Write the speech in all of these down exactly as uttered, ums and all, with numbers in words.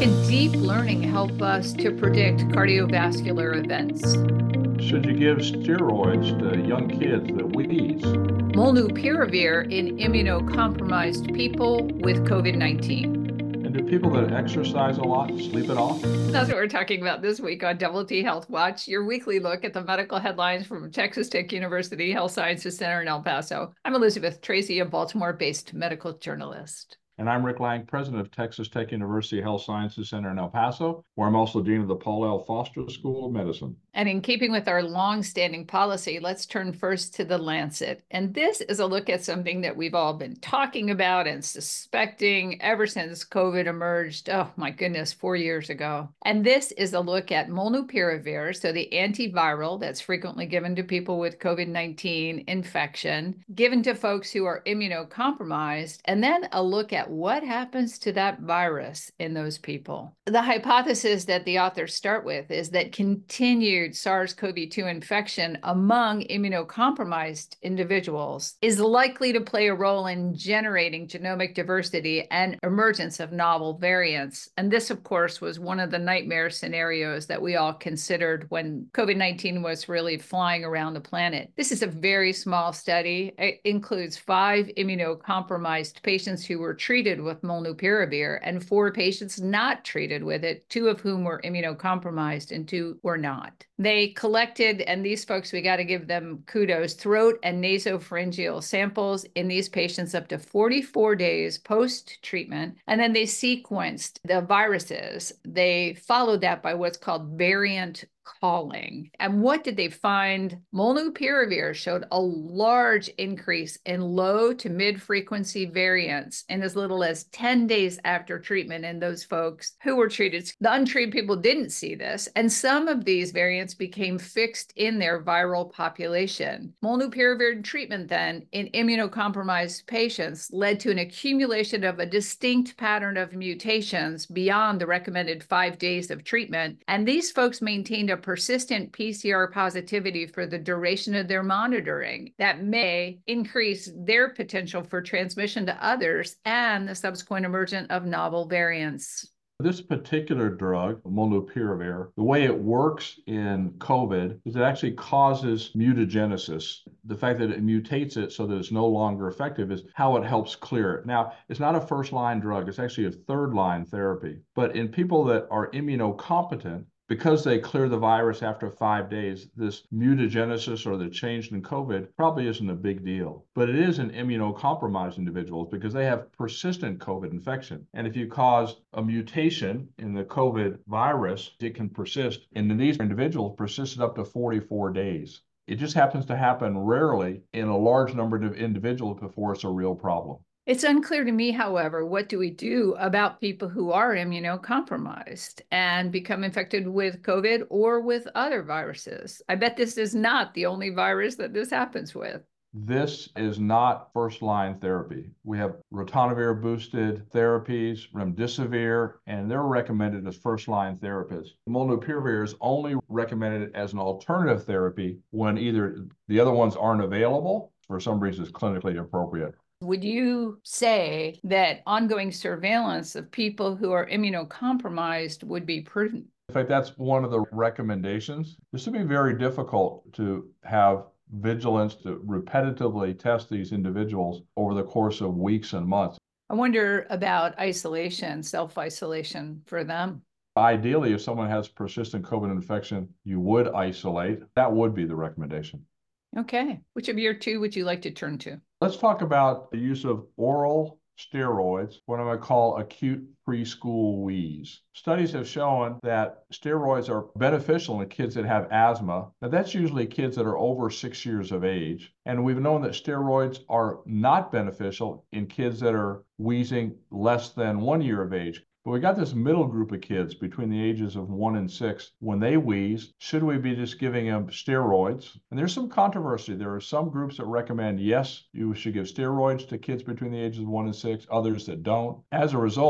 Can deep learning help us to predict cardiovascular events? Should you give steroids to young kids that wheeze? Molnupiravir in immunocompromised people with COVID nineteen. And do people that exercise a lot sleep it off? That's what we're talking about this week on Double T Health Watch, your weekly look at the medical headlines from Texas Tech University Health Sciences Center in El Paso. I'm Elizabeth Tracy, a Baltimore-based medical journalist. And I'm Rick Lang, president of Texas Tech University Health Sciences Center in El Paso, where I'm also dean of the Paul L. Foster School of Medicine. And in keeping with our long-standing policy, let's turn first to The Lancet. And this is a look at something that we've all been talking about and suspecting ever since COVID emerged, oh my goodness, four years ago. And this is a look at molnupiravir, so the antiviral that's frequently given to people with COVID nineteen infection, given to folks who are immunocompromised, and then a look at what happens to that virus in those people. The hypothesis that the authors start with is that continued SARS CoV two infection among immunocompromised individuals is likely to play a role in generating genomic diversity and emergence of novel variants. And this, of course, was one of the nightmare scenarios that we all considered when COVID nineteen was really flying around the planet. This is a very small study. It includes five immunocompromised patients who were treated with molnupiravir and four patients not treated with it, two of whom were immunocompromised and two were not. They collected, and these folks, we got to give them kudos, throat and nasopharyngeal samples in these patients up to forty-four days post-treatment, and then they sequenced the viruses. They followed that by what's called variant calling. And what did they find? Molnupiravir showed a large increase in low to mid-frequency variants in as little as ten days after treatment in those folks who were treated. The untreated people didn't see this, and some of these variants became fixed in their viral population. Molnupiravir treatment then in immunocompromised patients led to an accumulation of a distinct pattern of mutations beyond the recommended five days of treatment, and these folks maintained a persistent P C R positivity for the duration of their monitoring that may increase their potential for transmission to others and the subsequent emergence of novel variants. This particular drug, molnupiravir, the way it works in COVID is it actually causes mutagenesis. The fact that it mutates it so that it's no longer effective is how it helps clear it. Now, it's not a first-line drug. It's actually a third-line therapy. But in people that are immunocompetent, because they clear the virus after five days, this mutagenesis or the change in COVID probably isn't a big deal. But it is in immunocompromised individuals because they have persistent COVID infection. And if you cause a mutation in the COVID virus, it can persist. And in these individuals, persisted up to forty-four days. It just happens to happen rarely in a large number of individuals before it's a real problem. It's unclear to me, however, what do we do about people who are immunocompromised and become infected with COVID or with other viruses? I bet this is not the only virus that this happens with. This is not first-line therapy. We have ritonavir-boosted therapies, remdesivir, and they're recommended as first-line therapies. Molnupiravir is only recommended as an alternative therapy when either the other ones aren't available, for some reason it's clinically appropriate. Would you say that ongoing surveillance of people who are immunocompromised would be prudent? In fact, that's one of the recommendations. This would be very difficult to have vigilance to repetitively test these individuals over the course of weeks and months. I wonder about isolation, self-isolation for them. Ideally, if someone has persistent COVID infection, you would isolate. That would be the recommendation. Okay. Which of your two would you like to turn to? Let's talk about the use of oral steroids, what I'm going to call acute preschool wheeze. Studies have shown that steroids are beneficial in kids that have asthma. Now, that's usually kids that are over six years of age. And we've known that steroids are not beneficial in kids that are wheezing less than one year of age. But we got this middle group of kids between the ages of one and six. When they wheeze, should we be just giving them steroids? And there's some controversy. There are some groups that recommend, yes, you should give steroids to kids between the ages of one and six, others that don't. As a result,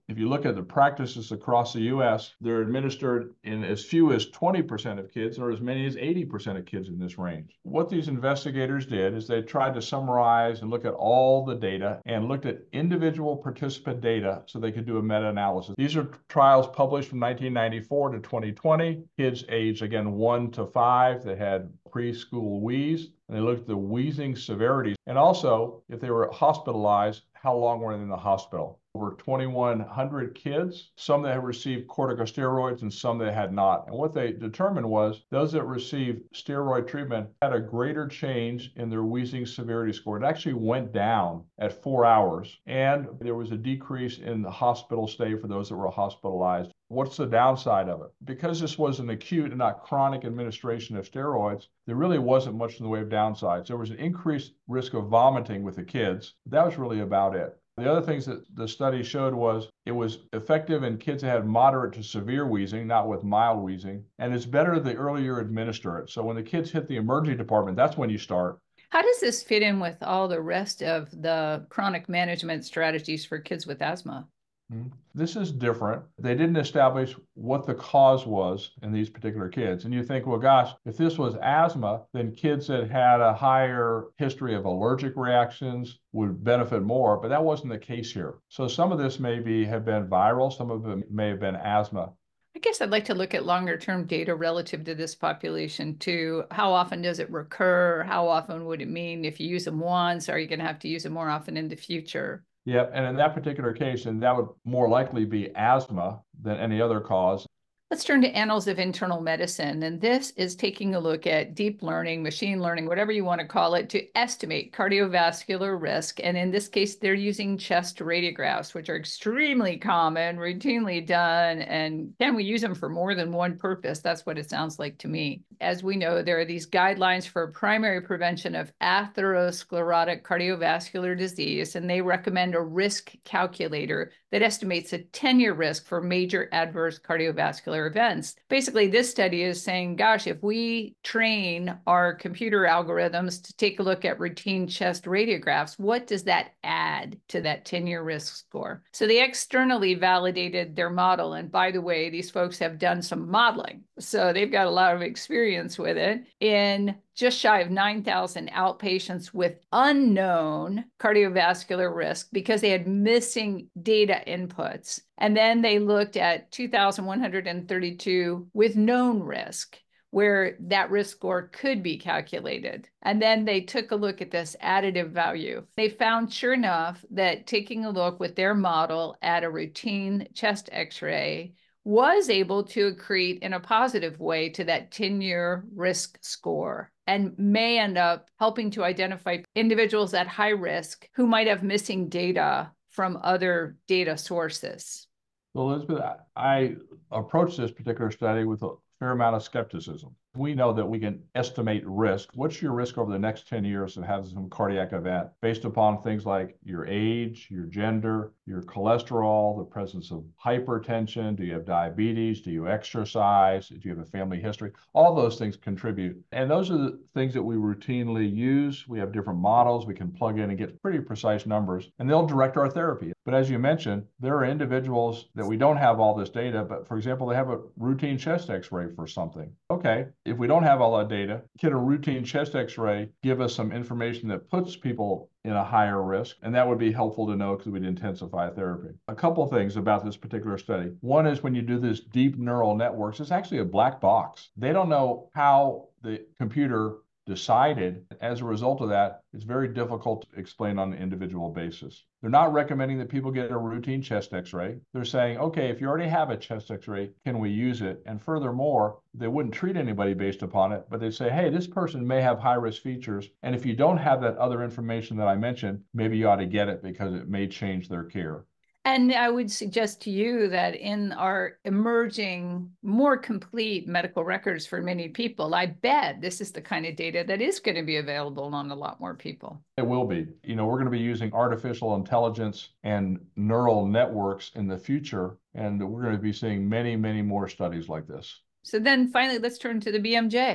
If you look at the practices across the U S, they're administered in as few as twenty percent of kids or as many as eighty percent of kids in this range. What these investigators did is they tried to summarize and look at all the data and looked at individual participant data so they could do a meta-analysis. These are trials published from nineteen ninety-four to twenty twenty. Kids aged, again, one to five that had preschool wheeze, and they looked at the wheezing severities. And also, if they were hospitalized, how long were they in the hospital? Over twenty-one hundred kids, some that had received corticosteroids and some that had not. And what they determined was those that received steroid treatment had a greater change in their wheezing severity score. It actually went down at four hours, and there was a decrease in the hospital stay for those that were hospitalized. What's the downside of it? Because this was an acute and not chronic administration of steroids, there really wasn't much in the way of downsides. There was an increased risk of vomiting with the kids. That was really about it. The other things that the study showed was it was effective in kids that had moderate to severe wheezing, not with mild wheezing, and it's better the earlier you administer it. So when the kids hit the emergency department, that's when you start. How does this fit in with all the rest of the chronic management strategies for kids with asthma? This is different. They didn't establish what the cause was in these particular kids. And you think, well, gosh, if this was asthma, then kids that had a higher history of allergic reactions would benefit more, but that wasn't the case here. So some of this may be have been viral, some of it may have been asthma. I guess I'd like to look at longer term data relative to this population too. How often does it recur? How often would it mean if you use them once, are you going to have to use them more often in the future? Yep, and in that particular case, and that would more likely be asthma than any other cause. Let's turn to Annals of Internal Medicine. And this is taking a look at deep learning, machine learning, whatever you want to call it, to estimate cardiovascular risk. And in this case, they're using chest radiographs, which are extremely common, routinely done. And can we use them for more than one purpose? That's what it sounds like to me. As we know, there are these guidelines for primary prevention of atherosclerotic cardiovascular disease, and they recommend a risk calculator that estimates a ten-year risk for major adverse cardiovascular events. Basically, this study is saying, gosh, if we train our computer algorithms to take a look at routine chest radiographs, what does that add to that ten-year risk score? So they externally validated their model. And by the way, these folks have done some modeling. So they've got a lot of experience with it in just shy of nine thousand outpatients with unknown cardiovascular risk because they had missing data inputs. And then they looked at two thousand one hundred thirty-two with known risk, where that risk score could be calculated. And then they took a look at this additive value. They found, sure enough, that taking a look with their model at a routine chest x-ray was able to accrete in a positive way to that ten-year risk score and may end up helping to identify individuals at high risk who might have missing data from other data sources. Well, Elizabeth, I approached this particular study with a fair amount of skepticism. We know that we can estimate risk. What's your risk over the next ten years to have some cardiac event based upon things like your age, your gender, your cholesterol, the presence of hypertension, do you have diabetes, do you exercise, do you have a family history? All those things contribute. And those are the things that we routinely use. We have different models we can plug in and get pretty precise numbers, and they'll direct our therapy. But as you mentioned, there are individuals that we don't have all this data, but for example, they have a routine chest x-ray for something. Okay, if we don't have all that data, can a routine chest x-ray give us some information that puts people in a higher risk? And that would be helpful to know because we'd intensify therapy. A couple of things about this particular study. One is when you do this deep neural networks, it's actually a black box. They don't know how the computer decided. As a result of that, it's very difficult to explain on an individual basis. They're not recommending that people get a routine chest x-ray. They're saying, okay, if you already have a chest x-ray, can we use it? And furthermore, they wouldn't treat anybody based upon it, but they say, hey, this person may have high-risk features. And if you don't have that other information that I mentioned, maybe you ought to get it because it may change their care. And I would suggest to you that in our emerging, more complete medical records for many people, I bet this is the kind of data that is going to be available on a lot more people. It will be. You know, we're going to be using artificial intelligence and neural networks in the future, and we're going to be seeing many, many more studies like this. So then finally, let's turn to the B M J.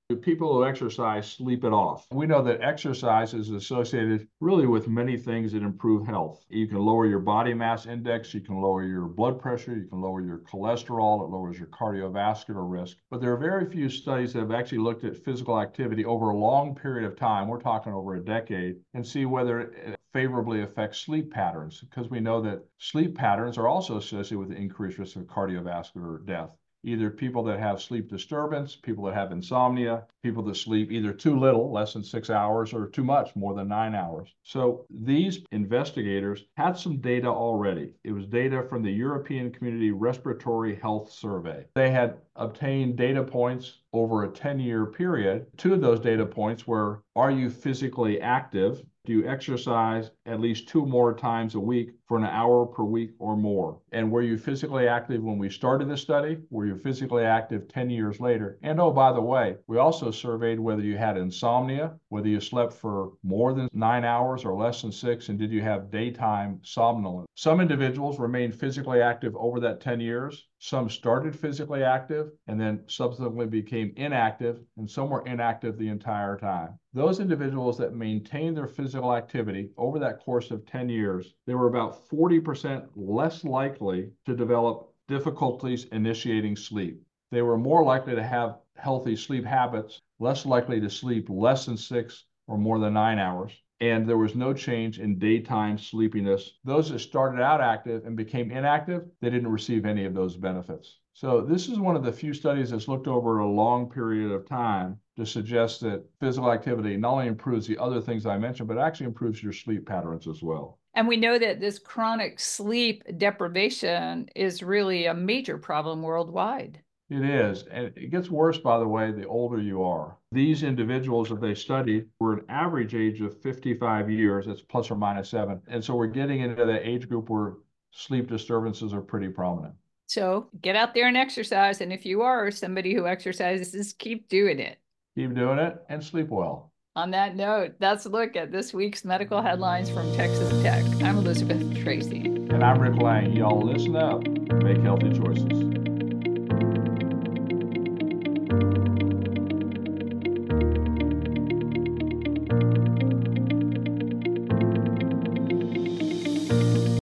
People who exercise sleep it off. We know that exercise is associated really with many things that improve health. You can lower your body mass index, you can lower your blood pressure, you can lower your cholesterol, it lowers your cardiovascular risk. But there are very few studies that have actually looked at physical activity over a long period of time, we're talking over a decade, and see whether it favorably affects sleep patterns, because we know that sleep patterns are also associated with the increased risk of cardiovascular death. Either people that have sleep disturbance, people that have insomnia, people that sleep either too little, less than six hours, or too much, more than nine hours. So these investigators had some data already. It was data from the European Community Respiratory Health Survey. They had obtained data points over a ten-year period. Two of those data points were, are you physically active? Do you exercise at least two more times a week for an hour per week or more? And were you physically active when we started the study? Were you physically active ten years later? And oh, by the way, we also surveyed whether you had insomnia, whether you slept for more than nine hours or less than six, and did you have daytime somnolence? Some individuals remained physically active over that ten years. Some started physically active and then subsequently became inactive, and some were inactive the entire time. Those individuals that maintained their physical activity over that course of ten years, they were about forty percent less likely to develop difficulties initiating sleep. They were more likely to have healthy sleep habits, less likely to sleep less than six or more than nine hours. And there was no change in daytime sleepiness. Those that started out active and became inactive, they didn't receive any of those benefits. So this is one of the few studies that's looked over a long period of time to suggest that physical activity not only improves the other things I mentioned, but actually improves your sleep patterns as well. And we know that this chronic sleep deprivation is really a major problem worldwide. It is. And it gets worse, by the way, the older you are. These individuals that they studied were an average age of fifty-five years. That's plus or minus seven. And so we're getting into that age group where sleep disturbances are pretty prominent. So get out there and exercise. And if you are somebody who exercises, keep doing it. Keep doing it and sleep well. On that note, that's a look at this week's medical headlines from Texas Tech. I'm Elizabeth Tracy. And I'm Rick Lang. Y'all listen up and make healthy choices.